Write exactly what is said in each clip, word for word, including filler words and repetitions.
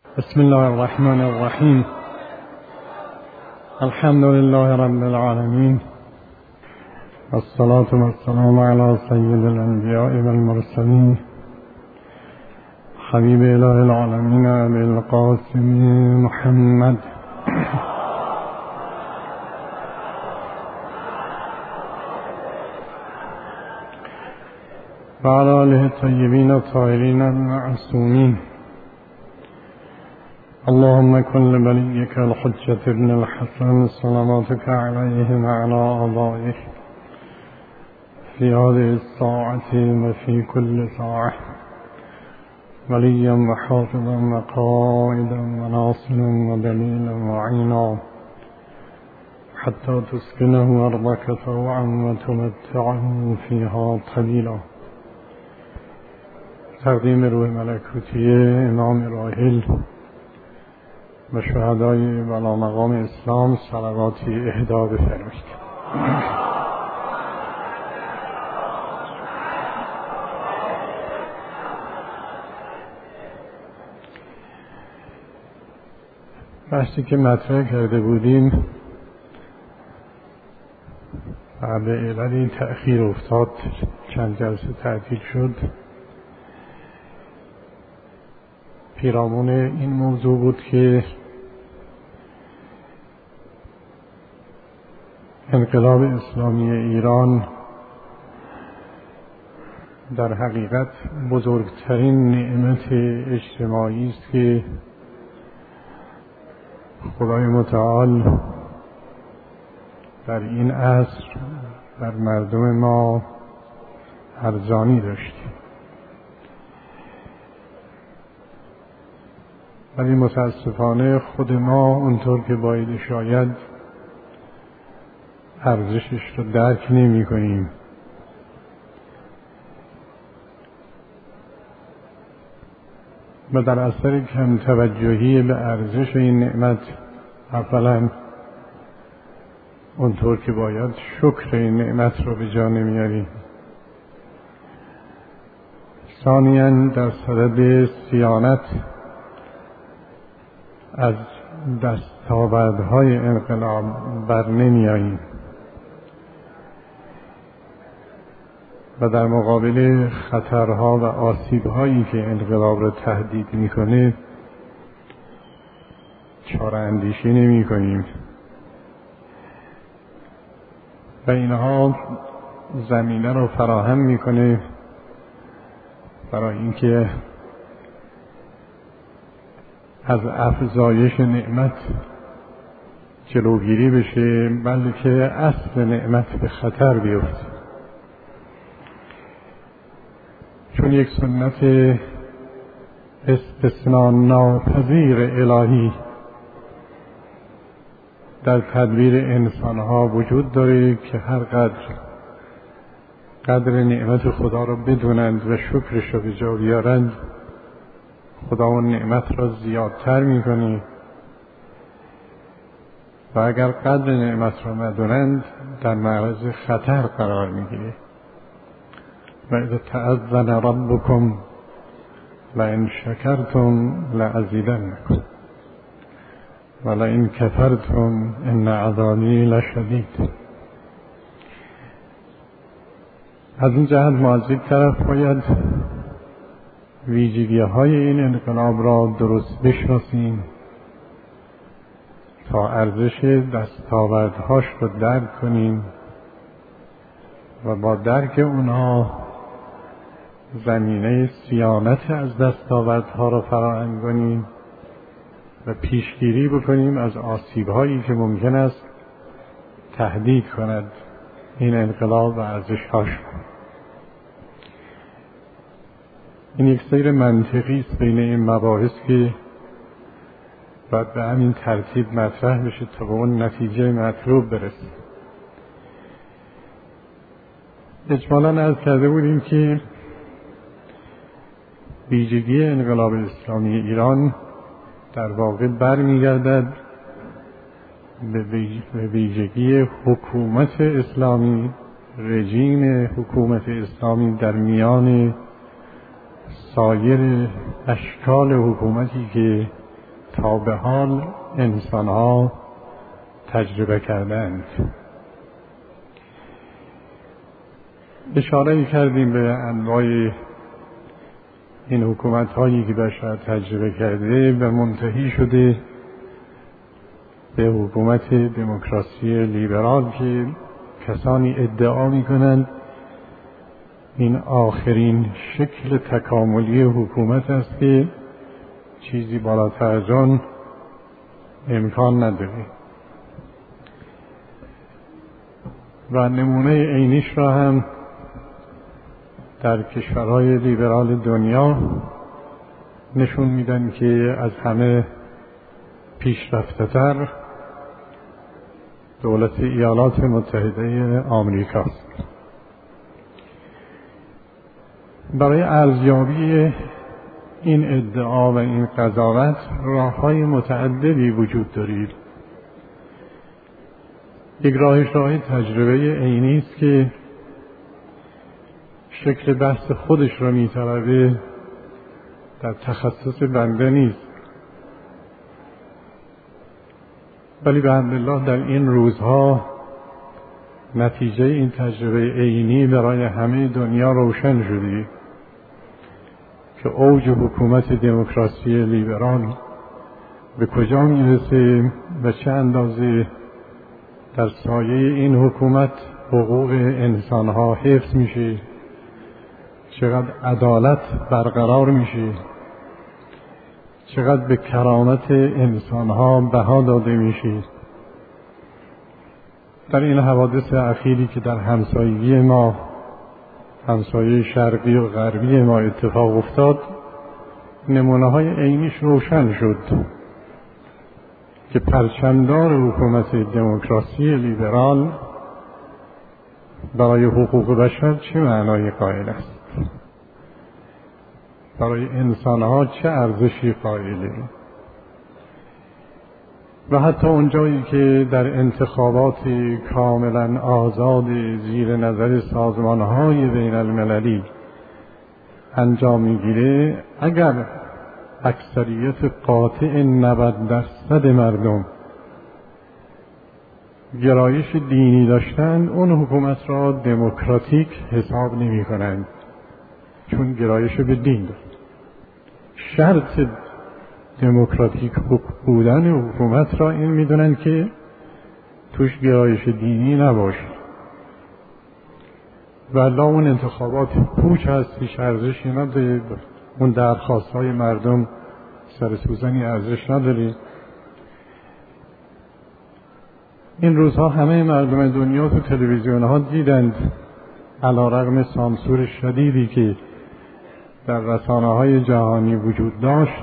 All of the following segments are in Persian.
بسم الله الرحمن الرحيم. الحمد لله رب العالمين، والصلاة والسلام على سيد الأنبياء والمرسلين حبيب إله العالمين أبي القاسم محمد وعلى آله الطيبين الطاهرين المعصومين. اللهم كن لوليك الحجة ابن الحسن صلواتك عليه وعلى آبائه في هذه الساعة وفي كل ساعة وليا وحافظا وقائدا وناصرا ودليلا وعينا حتى تسكنه أرضك طوعا وتمتعه فيها طويلا. تقدیم روح ملکوتی امام راحل و شهدای والا مقام اسلام صلواتی اهدا بفرمایید. بحثی که مطرح کرده بودیم و به عللی تأخیر افتاد، چند جلسه تعطیل شد، پیرامون این موضوع بود که انقلاب اسلامی ایران در حقیقت بزرگترین نعمت اجتماعی است که خدای متعال در این عصر بر مردم ما ارزانی داشت. ولی متاسفانه خود ما اونطور که باید شاید ارزشش رو درک نمی کنیم. و در اثر کم توجهی به ارزش این نعمت اولا اونطور که باید شکر این نعمت رو به جا نمیاریم. ثانیاً در صدد صیانت از دستاوردهای انقلاب بر نمی آییم و در مقابل خطرها و آسیبهایی که انقلاب را تهدید میکنه چاره اندیشی نمی کنیم و اینها زمینه رو فراهم میکنه برای اینکه از افزایش نعمت جلوگیری بشه، بلکه اصل نعمت به خطر بیفته. چون یک سنت استثناء ناپذیر الهی در تدبیر انسانها وجود داره که هر قدر قدر نعمت خدا را بدونند و شکرش را به جا بیارند، خدا اون نعمت را زیادتر میکنه و اگر قدر نعمت را ندونند در معرض خطر قرار میگیره. و اذا تأذن ربکم لئن شکرتم لأزیدنکم ولئن کفرتم ان عذابی لشدید. از این جهت ما از یک طرف باید ویژگی های این انقلاب را درست بشناسیم تا ارزش دستاوردهاش را درک کنیم و با درک اونها زمینه صیانت از دستاوردها را فراهم کنیم و پیشگیری بکنیم از آسیب‌هایی که ممکن است تهدید کند این انقلاب و ارزش‌هاش. این یک سیر منطقی است بین این مباحث که باید به همین ترتیب مطرح بشه تا به اون نتیجه مطلوب برسه. اجمالاً عرض کرده بودیم که ویژگی انقلاب اسلامی ایران در واقع برمیگردد به ویژگی حکومت اسلامی، رژیم حکومت اسلامی در میان سایر اشکال حکومتی که تا به حال انسان‌ها تجربه کردند. اشاره کردیم به انواع این حکومت‌هایی که بشر تجربه کرده و منتهی شده به حکومت دموکراسی لیبرال که کسانی ادعا می‌کنند این آخرین شکل تکاملی حکومت است که چیزی بالاتر از آن امکان نداره. و نمونه عینیش را هم در کشورهای لیبرال دنیا نشون میدن که از همه پیشرفته‌تر دولت ایالات متحده آمریکاست. برای ارزیابی این ادعا و این قضاوت راه‌های متعددی وجود دارید. یک راهش راه تجربه عینی است که شکل بحث خودش را می‌طلبه، در تخصص بنده نیست، ولی به حمدالله در این روزها نتیجه این تجربه عینی برای همه دنیا روشن شده که اوج حکومت دموکراسی لیبرال به کجا میرسه و چه اندازه در سایه این حکومت حقوق انسانها حفظ میشه، چقدر عدالت برقرار میشه، چقدر به کرامت انسانها بها داده میشه. در این حوادث اخیری که در همسایگی ما، همسایه شرقی و غربی ما اتفاق افتاد، نمونه های عینیش روشن شد که پرچمدار حکومت دموکراسی لیبرال برای حقوق بشر چه معنای قائل است، برای انسانها چه ارزشی قائله. و حتی اونجایی که در انتخابات کاملا آزاد زیر نظر سازمانهای بین المللی انجام میگیره، اگر اکثریت قاطع نود درصد مردم گرایش دینی داشتن، اون حکومت را دموکراتیک حساب نمی کنند، چون گرایش به دین داشت. شرط دموکراتیک بودن حکومت را این میدونن که توش گرایش دینی نباشه، ولی اون انتخابات پوچ هست، هیچ ارزشی نداره، اون درخواست های مردم سر سوزنی ارزش نداره. این روزها همه مردم دنیا تو تلویزیون ها دیدند، علیرغم سانسور شدیدی که در رسانه های جهانی وجود داشت،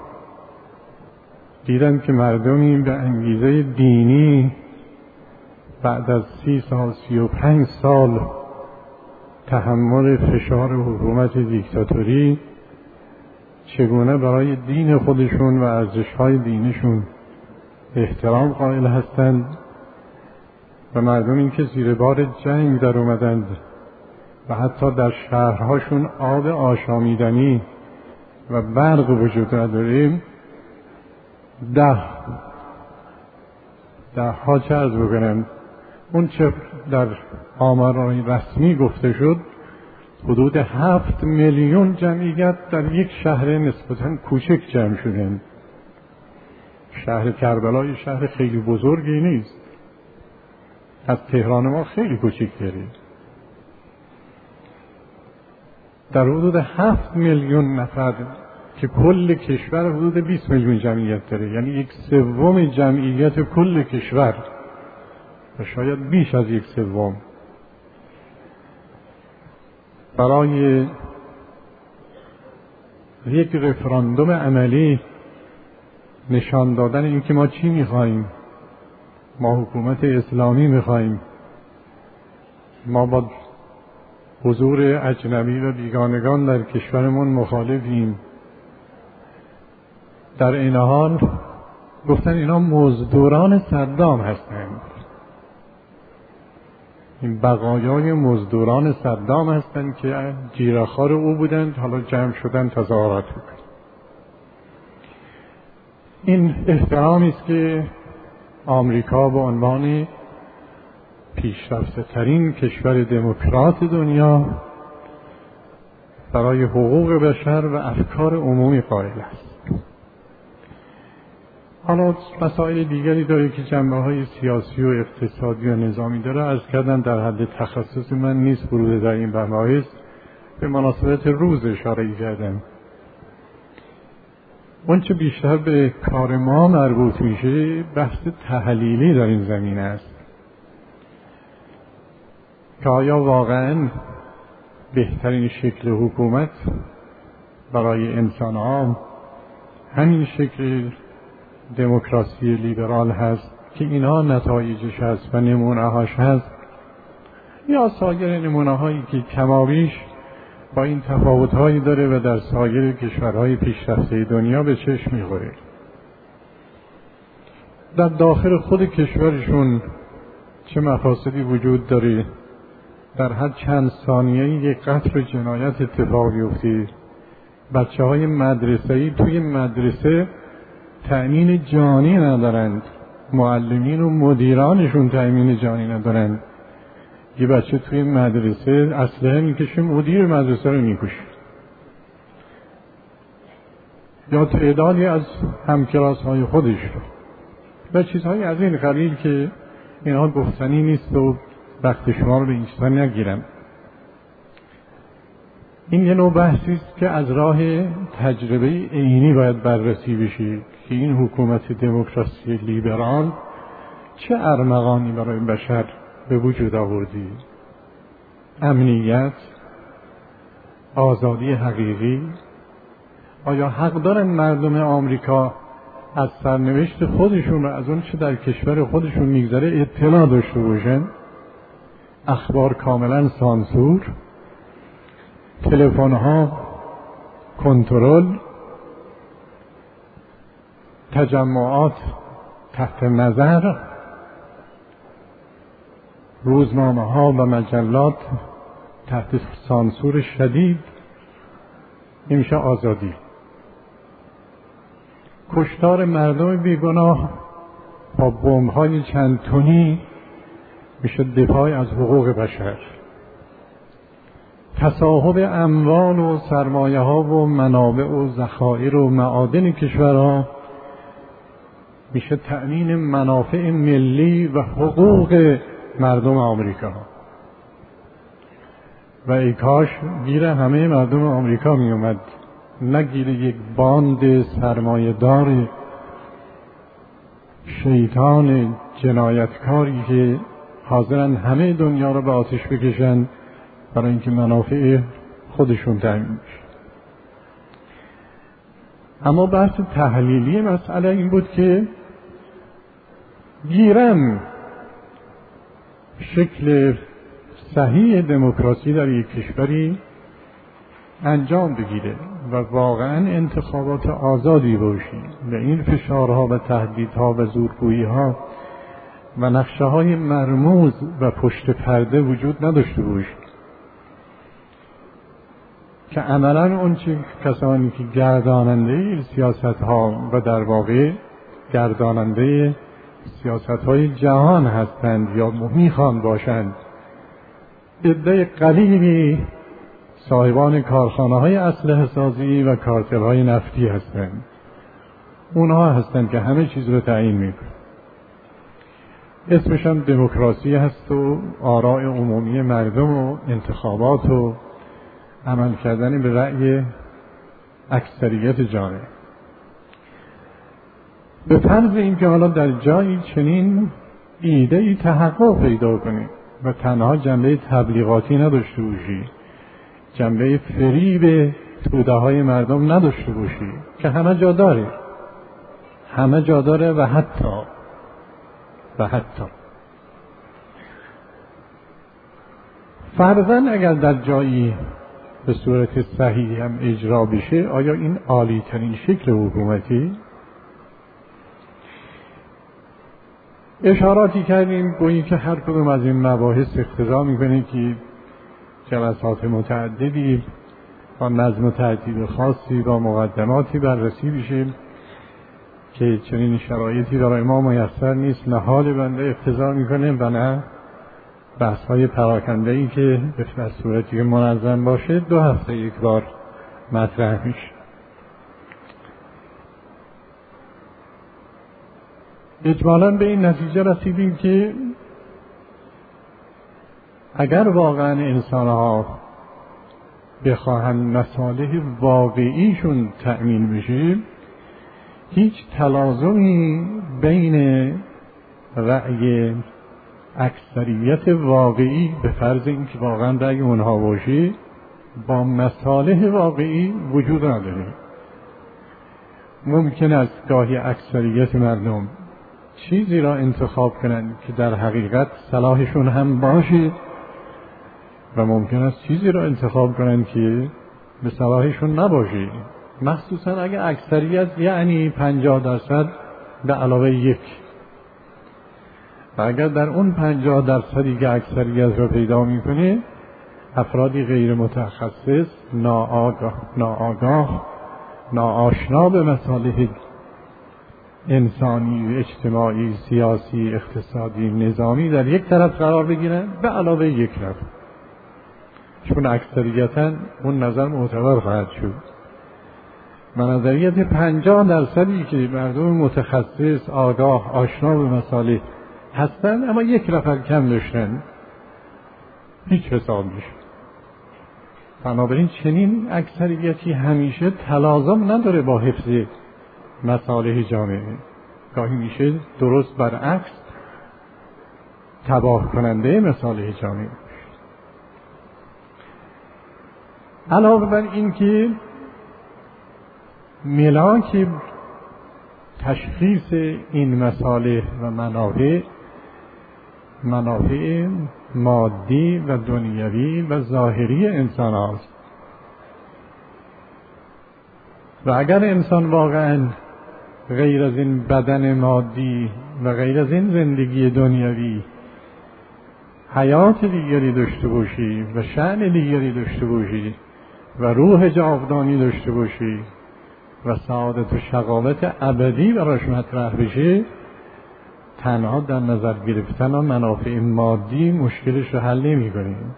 دیدند که مردمی به انگیزه دینی بعد از سی سال سی و پنج سال تحمل فشار حکومت دیکتاتوری چگونه برای دین خودشون و ارزش‌های دینشون احترام قائل هستند و مردمی که زیر بار جنگ در اومدند و حتی در شهرهاشون آب آشامیدنی و برق وجود نداره، ده ده ها چه عرض بکنم، اون چه در آمارهای رسمی گفته شد، حدود هفت میلیون جمعیت در یک شهر نسبتاً کوچک جمع شدند. شهر کربلا شهر خیلی بزرگی نیست، از تهران ما خیلی کوچکتره. در حدود هفت میلیون نفر که کل کشور حدود بیست میلیون جمعیت داره، یعنی یک سوم جمعیت کل کشور و شاید بیش از یک سوم، برای یک رفراندوم عملی نشان دادن اینکه ما چی میخواییم، ما حکومت اسلامی میخواییم، ما با حضور اجنبی و بیگانگان در کشورمون مخالفیم، در این حال گفتن اینا مزدوران صدام هستند، این بقایای مزدوران صدام هستند که جیره‌خوار او بودند، حالا جمع شدن تظاهرات بکنند. این احترامی است که آمریکا به عنوان پیشرفته ترین کشور دموکرات دنیا برای حقوق بشر و افکار عمومی قائل است. حالا مسائل دیگری داره که جنبه‌های سیاسی و اقتصادی و نظامی داره، عرض کردم در حد تخصص من نیست ورود در این مباحث. به مناسبت روز اشاره کردم. اون چه بیشتر به کار ما مربوط میشه بحث تحلیلی در این زمینه است که آیا واقعاً بهترین شکل حکومت برای انسان‌ها همین شکل دموکراسی لیبرال هست که اینها نتایجش هست و نمونه‌هاش هست، یا سایر نمونه‌هایی که کمابیش با این تفاوت‌هایی داره و در سایر کشورهای پیشرفته دنیا به چشم می‌خوره. در داخل خود کشورشون چه مفاسدی وجود داره، در هر چند ثانیه یک قتل و جنایت اتفاق بیفته، بچه‌های مدرسه‌ای توی مدرسه تأمین جانی ندارند، معلمین و مدیرانشون تأمین جانی ندارند، یه بچه توی مدرسه اسلحه میکشه مدیر مدرسه رو میکشه، یا تعدادی از همکلاس های خودش رو و چیزهایی از این قبیل که اینها گفتنی نیست و وقت شما رو به این چیزها نگیرم. این یه نوع بحثی است که از راه تجربه عینی باید بررسی بشه که این حکومت دموکراسی لیبرال چه ارمغانی برای بشر به وجود آوردی. امنیت، آزادی حقیقی. آیا حق دارن مردم آمریکا از سرنوشت خودشون و از اون چه در کشور خودشون میگذره اطلاع داشته باشن؟ اخبار کاملا سانسور، تلفن‌ها کنترل، تجمعات تحت نظر، روزنامه‌ها و مجلات تحت سانسور شدید. این میشه آزادی. کشتار مردم بیگناه با بمب‌های چند تنی میشه دفاع از حقوق بشر. تصاحب اموال و سرمایه‌ها و منابع و ذخایر و معادن کشورها میشه تأمین منافع ملی و حقوق مردم آمریکا. و ای کاش گیر همه مردم آمریکا می اومد، نه گیر یک باند سرمایه‌دار شیطان جنایتکاری که حاضرن همه دنیا رو به آتش بکشن برای اینکه منافع خودشون تامین بشه. اما بحث تحلیلی مسئله این بود که گیرم شکل صحیح دموکراسی در یک کشوری انجام بگیره و واقعا انتخابات آزادی باشی و این فشارها و تهدیدها و زورگویی‌ها و نقشه‌های مرموز و پشت پرده وجود نداشته باشه که عملاً اون چه کسانی که گرداننده سیاست‌ها و در واقع گرداننده سیاست‌های جهان هستند یا میخوان باشند، عده قلیلی صاحبان کارخانه‌های اسلحه سازی و کارتل‌های نفتی هستند. اونها هستند که همه چیز رو تعیین میکنند. اسمش هم دموکراسی هست و آراء عمومی مردم و انتخابات و عمل کردن به رأی اکثریت جامعه. به فرض این که حالا در جایی چنین ایده‌ای تحقق پیدا کنه و تنها جنبه تبلیغاتی نداشته باشی، جنبه فریب توده های مردم نداشته باشی که همه جا داره، همه جا داره و حتی و حتی فرضاً اگر در جایی به صورت صحیح هم اجرا بشه، آیا این عالی ترین شکل حکومتی؟ اشاراتی کردیم گویی که هر کدوم از این مباحث اقتضا میکنه که جلسات متعددی با نظم و ترتیب خاصی با مقدماتی بررسی بشه که چنین شرایطی برای ما میسر نیست، نه حال بنده اقتضا میکنه و نه بحث های پراکنده ای که به صورتی که منظم باشه دو هفته یک بار مطرح میشه. اجمالاً به این نتیجه رسیدیم که اگر واقعا انسان ها بخواهند مصالح واقعیشون تأمین بشه، هیچ تلازمی بین رأی اکثریت واقعی به فرض اینکه واقعا رأی اونها باشه با مصالح واقعی وجود نداره. ممکن است گاهی اکثریت مردم چیزی را انتخاب کنند که در حقیقت صلاحشون هم باشه و ممکن است چیزی را انتخاب کنند که به صلاحشون نباشه، مخصوصا اگر اکثریت یعنی پنجاه درصد به علاوه یک، و اگر در اون پنجاه درصدی که اکثریت را پیدا میکنه افرادی غیر متخصص، ناآگاه ناآگاه ناآشنا به مصالح انسانی، اجتماعی، سیاسی، اقتصادی، نظامی در یک طرف قرار بگیرن به علاوه یک طرف، چون اکثریتاً اون نظر معتبر خواهد شد. و نظریت پنجاه درصدی که مردم متخصص، آگاه، آشنا به مصالح هستن اما یک نفر کم داشتن هیچ حساب میشه. بنابراین چنین اکثریتی همیشه تلازم نداره با حفظ مصالح جامعه، گاهی میشه درست برعکس تباه کننده مصالح جامعه. علاوه بر این که ملاک تشخیص این مصالح و منافع منافع مادی و دنیوی و ظاهری انسان هاست، و اگر انسان واقعا غیر از این بدن مادی و غیر از این زندگی دنیوی حیات دیگری داشته باشی و شأن دیگری داشته باشی و روح جاودانی داشته باشی و سعادت و شقاوت ابدی براش مطرح بشه، تنها در نظر گرفتن و منافع مادی مشکلش رو حل نمی کنیم.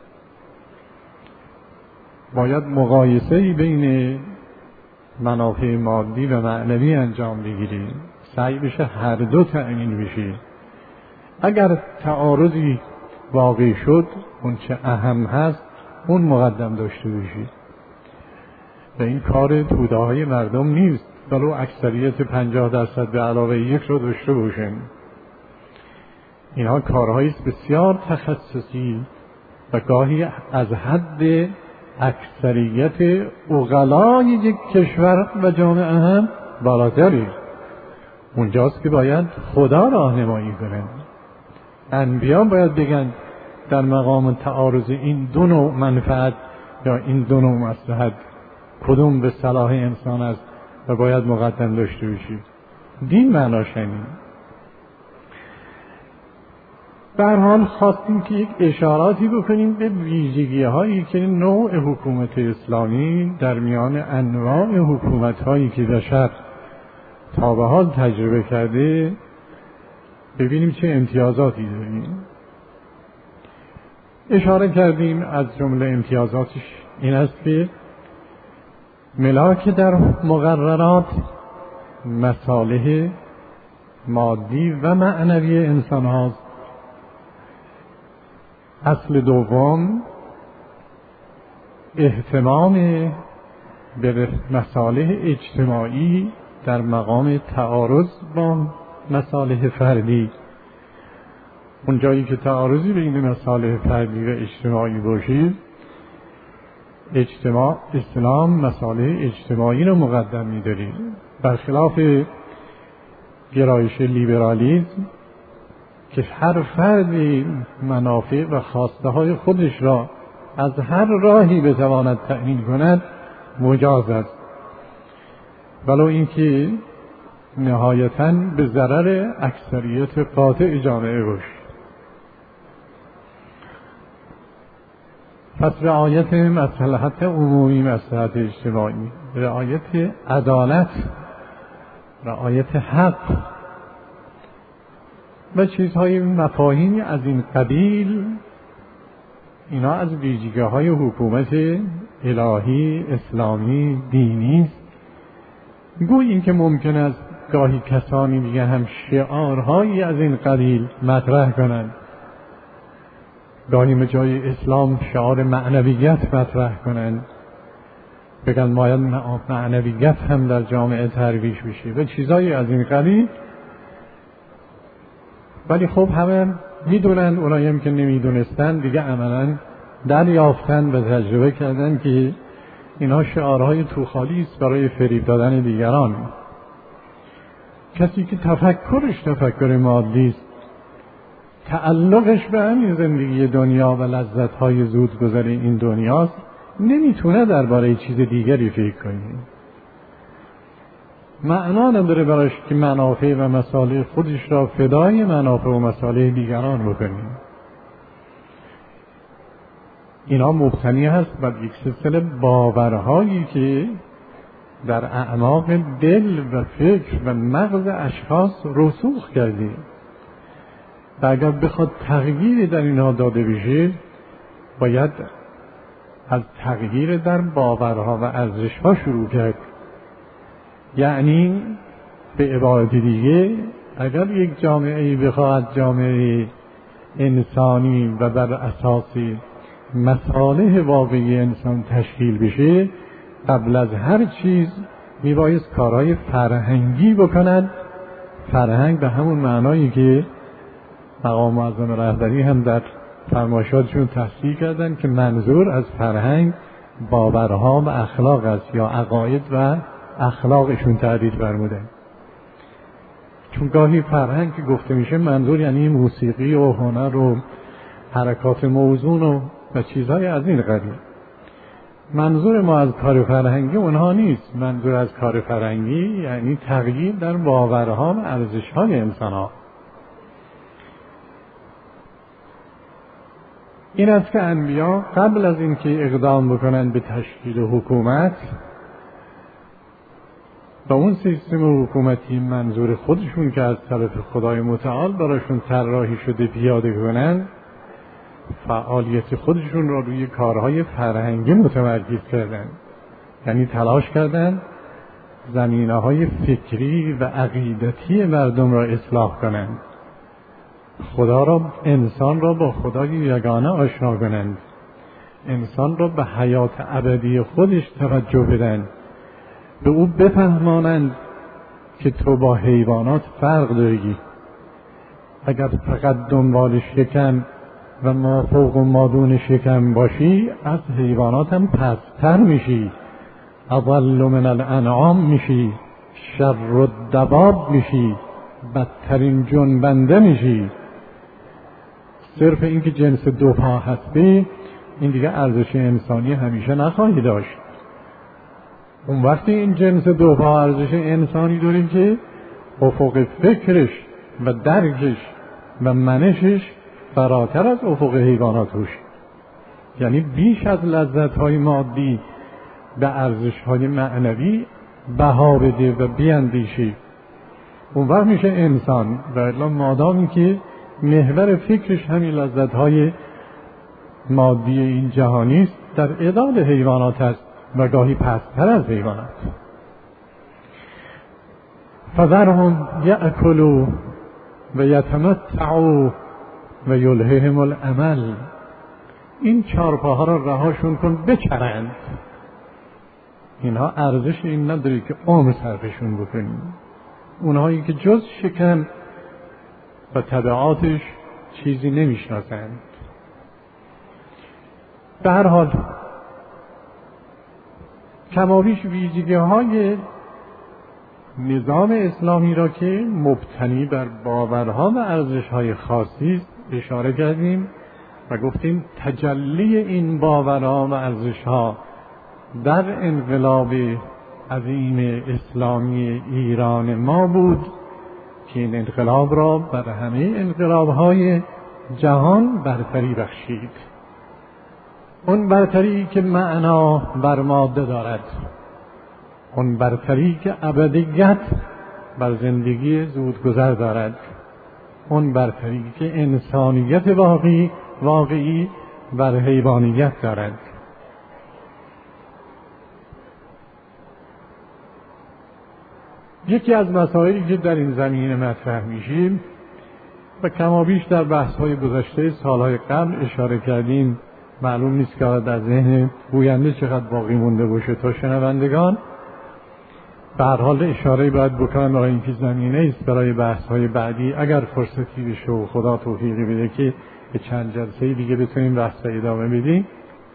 باید مقایسه‌ای بین منافع مادی و معنوی انجام بگیریم، سعی بشه هر دو تأمین بشه. اگر تعارضی واقع شد اون چه اهم هست اون مقدم داشته بشه و این کار توده‌های مردم نیست، ولو اکثریت پنجاه درصد به علاوه یک رو داشته باشن. اینها کارهایی است بسیار تخصصی و گاهی از حد اکثریت عقلای یک کشور و جامعه هم بالاتری. اونجاست که باید خدا راهنمایی کنند. انبیا باید بگن در مقام تعارض این دو نوع منفعت یا این دو نوع مصلحت کدوم به صلاح انسان است و باید مقدم داشته باشی. دین معناش اینه. به هر حال خواستیم که یک اشاراتی بکنیم به ویژگی هایی که نوع حکومت اسلامی در میان انواع حکومت هایی که بشر تا به حال تجربه کرده ببینیم چه امتیازاتی داریم. اشاره کردیم از جمله امتیازاتش این است که ملاک در مقررات مصالح مادی و معنوی انسان هاست. اصل دوم اهتمام به مصالح اجتماعی در مقام تعارض با مصالح فردی. اون جایی که تعارضی بین مصالح فردی و اجتماعی باشه، اجتماع اسلام مصالح اجتماعی رو مقدم می‌داره، برخلاف گرایش لیبرالیسم که هر فردی منافع و خواسته های خودش را از هر راهی بتواند تأمین کند مجاز است، ولو اینکه نهایتاً به ضرر اکثریت قاطع جامعه باشد. پس رعایت مصلحت عمومی، مصلحت اجتماعی، رعایت عدالت رعایت حق و چیزهای مفاهیمی از این قبیل، اینا از ویژگی‌های حکومت الهی اسلامی دینی است. گویا این که ممکن است گاهی کسانی دیگه هم شعارهایی از این قبیل مطرح کنند، گاهی به جای اسلام شعار معنویت مطرح کنند، بگن باید معنویت هم در جامعه ترویج بشه و چیزایی از این قبیل. ولی خب همه میدونن، اونایی هم که نمیدونستن دیگه عملاً دریافتن و تجربه کردن که اینها شعارهای توخالی است برای فریب دادن دیگران. کسی که تفکرش تفکر مادی است، تعلقش به همین زندگی دنیا و لذت‌های زودگذر این دنیاست، نمیتونه درباره چیز دیگری فکر کنه. معنا نداره براش که منافع و مصالح خودش را فدای منافع و مصالح دیگران بکنه. اینا مبتنی هست بر یک سلسله باورهایی که در اعماق دل و فکر و مغز اشخاص رسوخ کرده و اگر بخواد تغییری در اینها داده بشه، باید از تغییر در باورها و ارزشها شروع کرد. یعنی به عبارت دیگه، اگر یک جامعه بخواهد جامعه انسانی و بر اساس مصالح واقعی انسان تشکیل بشه، قبل از هر چیز میبایست کارهای فرهنگی بکند. فرهنگ به همون معنایی که مقام معظم رهبری هم در فرمایشاتشون تفسیر کردن که منظور از فرهنگ باورها و اخلاق است، یا عقاید و اخلاقشون تعریف فرمودن. چون گاهی فرهنگ که گفته میشه منظور یعنی موسیقی و هنر و حرکات موزون و و چیزهای از این قبیل. منظور ما از کار فرهنگی اونها نیست. منظور از کار فرهنگی یعنی تغییر در باورها و ارزش‌های انسان‌ها. این است که انبیا قبل از اینکه اقدام بکنند به تشکیل حکومت با اون سیستم حکومتی منظور خودشون که از طرف خدای متعال براشون طراحی شده پیاده کنند، فعالیت خودشون را روی کارهای فرهنگی متمرکز کردند. یعنی تلاش کردند زمینه‌های فکری و عقیدتی مردم را اصلاح کنند، خدا را انسان را با خدای یگانه آشنا کنند، انسان را به حیات ابدی خودش توجه بدن، به او بفهمانند که تو با حیوانات فرق داری. اگر فقط دنبال شکم و ما فوق و مادون شکم باشی، از حیوانات هم پستر میشی، اضل من الانعام میشی، شر الدواب میشی، بدترین جنبنده میشی. صرف این که جنس دو پا هستی، این دیگه ارزش انسانی همیشه نخواهی داشت. اون وقتی این جنس دو پا ارزش انسانی داریم که افق فکرش و درکش و منشش فراتر از افق حیوانات روش، یعنی بیش از لذت‌های مادی به ارزش‌های معنوی بها بده و بیندیشی. اون وقت میشه انسان. و الا مادامی که محور فکرش همین لذت‌های مادی این جهانی است، در عداد حیوانات است و گاهی پست‌تر از حیوانات. فذرهم یأکلوا و یتمتعوا و یلههم الامل. این چارپاها را رهاشون کن بچرند. اینها ارزش این نداری که عمر صرفشون بکنیم. اونهایی که جز شکم و تبعاتش چیزی نمیشناسند. به هر حال کمابیش ویژگی‌های نظام اسلامی را که مبتنی بر باورها و ارزش‌های خاصی است اشاره کردیم و گفتیم تجلی این باورها و ارزش‌ها در انقلاب عظیم اسلامی ایران ما بود که این انقلاب را بر همه انقلاب‌های جهان برتری بخشید. اون برتری که معنا بر ماده دارد، اون برتری که ابدیت بر زندگی زودگذر دارد، اون برتری که انسانیت واقعی واقعی بر حیوانیت دارد. یکی از مسائلی که در این زمینه مطرح میشیم و کمابیش در بحث‌های گذشته سالهای قبل اشاره کردیم، معلوم نیست که در ذهن گوینده چقدر باقی مونده باشه تا شنوندگان. به هر حال اشاره باید بکنم برای اینکه زمینه است برای بحث‌های بعدی، اگر فرصتی بشه و خدا توفیقی بده که به چند جلسه دیگه بتونیم بحث ادامه بدیم.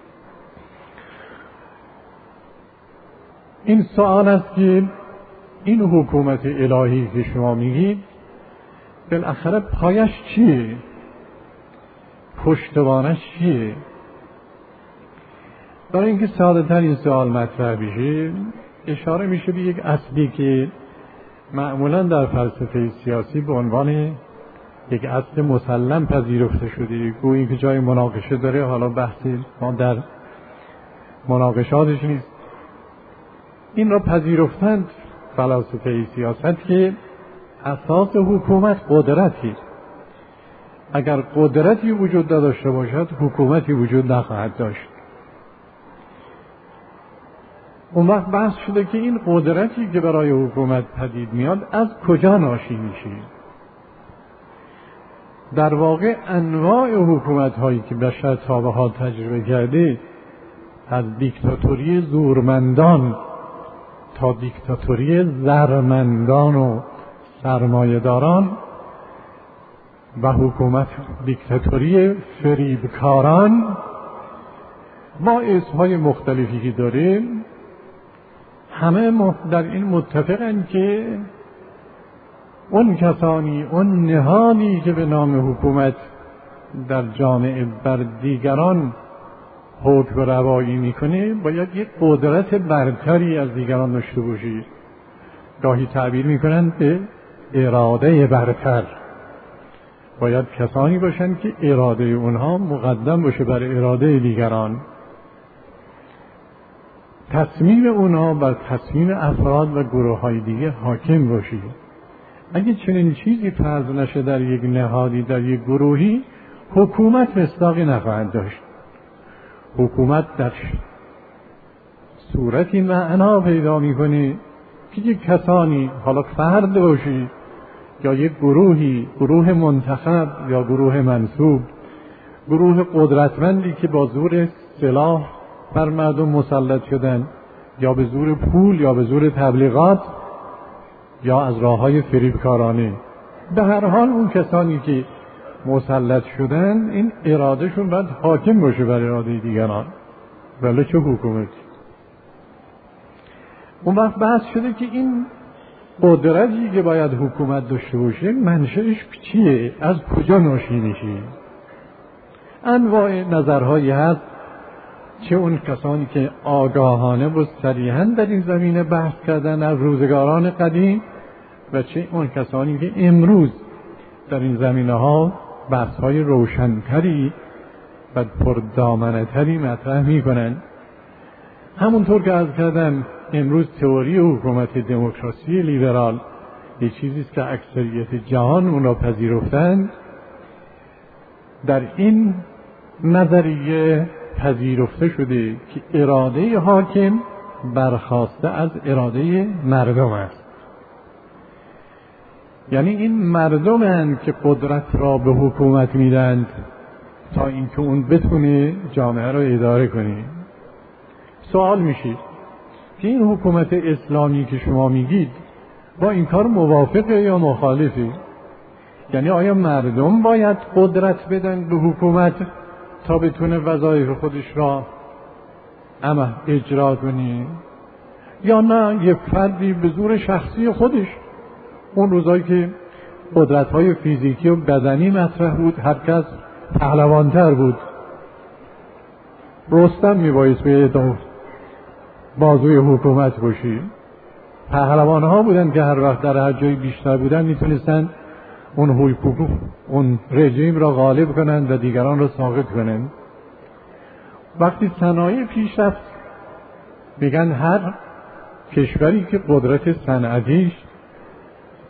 این سوال است که این حکومت الهی که شما میگید بالاخره پایش چیه؟ پشتوانش چیه؟ برای اینکه ساده تر این سوال مطرح بشه اشاره میشه به یک اصلی که معمولا در فلسفه سیاسی به عنوان یک اصل مسلم پذیرفته شده، گویی که جای مناقشه داره. حالا بحثی ما در مناقشاتش نیست. این را پذیرفتند فلاسفه سیاست که اساس حکومت قدرتی، اگر قدرتی وجود نداشته باشد حکومتی وجود نخواهد داشت. اون وقت بحث شده که این قدرتی که برای حکومت پدید میاد از کجا ناشی میشه. در واقع انواع حکومت هایی که بشر تا به حال تجربه کرده، از دیکتاتوری زورمندان تا دیکتاتوری زرمندان و سرمایه‌داران و حکومت دیکتاتوری فریبکاران با اسمهای مختلفی که داره، همه در این متفقن که اون کسانی، اون نهادی که به نام حکومت در جامعه بر دیگران حکم روایی میکنه باید یک قدرت برتری از دیگران داشته باشه. گاهی تعبیر میکنن به اراده برتر. باید کسانی باشن که اراده اونها مقدم باشه بر اراده دیگران، تصمیم اونها بر تصمیم افراد و گروه های دیگه حاکم باشه. اگه چنین چیزی فرض نشه در یک نهادی، در یک گروهی، حکومت مصداقی نخواهد داشت. حکومت در صورتی معنا پیدا میکنه که یک کسانی، حالا فرد باشی یا یک گروهی، گروه منتخب یا گروه منصوب، گروه قدرتمندی که با زور سلاح بر مردم مسلط شدن، یا به زور پول یا به زور تبلیغات یا از راههای فریبکارانه، به هر حال اون کسانی که مسلط شدن این ارادهشون باید حاکم باشه بر اراده دیگران، ولی چه حکومتی. اون وقت بحث شده که این قدرتی که باید حکومت داشته باشه منشأش چیه؟ از کجا ناشی میشه؟ انواع نظرهایی هست، چه اون کسانی که آگاهانه و صریحاً در این زمینه بحث کردن از روزگاران قدیم و چه اون کسانی که امروز در این زمینه ها بحث های روشنتری و پردامنتری مطرح می کنن. همونطور که عرض کردم امروز تئوری حکومت دموکراسی لیبرال یه چیزیست که اکثریت جهان اون را پذیرفتند. در این نظریه پذیرفته شده که اراده حاکم برخاسته از اراده مردم است. یعنی این مردم هستند که قدرت را به حکومت میدند تا اینکه اون بتونه جامعه را اداره کنه. سوال میشه که این حکومت اسلامی که شما میگید با این کار موافقه یا مخالفه؟ یعنی آیا مردم باید قدرت بدن به حکومت تا بتونه وظایف خودش را اما اجرا کنه، یا نه یک فردی به زور شخصی خودش؟ اون روزایی که قدرت‌های فیزیکی و بدنی مطرح بود هر کس پهلوان‌تر بود. رستم میبایست به ادامه بازوی حکومت باشی. پهلوان‌ها بودن که هر وقت در هر جایی بیشتر بودن میتونستن اون حکومت اون رژیم را غالب کنند و دیگران را ساقط کنند. وقتی صنایع پیش رفت میگن هر کشوری که قدرت صنعتیش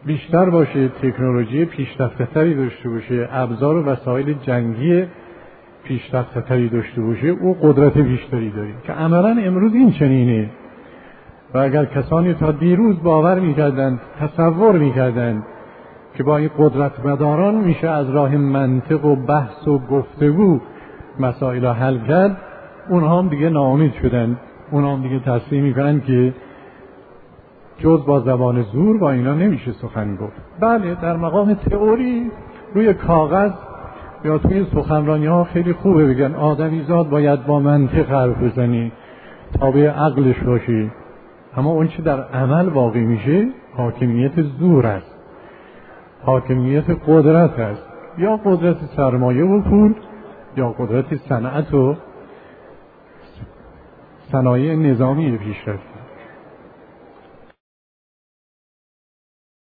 بیشتر باشه، تکنولوژی پیشرفته‌تری داشته باشه، ابزار و وسایل جنگی پیشرفته‌تری داشته باشه، او قدرت بیشتری داره که عملاً امروز این چنینه. و اگر کسانی تا دیروز باور می‌کردند، تصور می‌کردند که با این قدرت مداران میشه از راه منطق و بحث و گفتگو مسائل را حل کرد، اونها هم دیگه ناامید شدند. اونها هم دیگه تصمیم می‌کنند که جز با زبان زور با اینا نمیشه سخن گفت. بله در مقام تئوری روی کاغذ یا توی سخنرانی‌ها خیلی خوبه بگن آدمیزاد باید با منطق حرف بزنی، تابع عقلش باشی، اما اون چه در عمل واقع میشه حاکمیت زور است، حاکمیت قدرت است، یا قدرت سرمایه و پول یا قدرت صنعت و صنایع نظامی پیشرفته.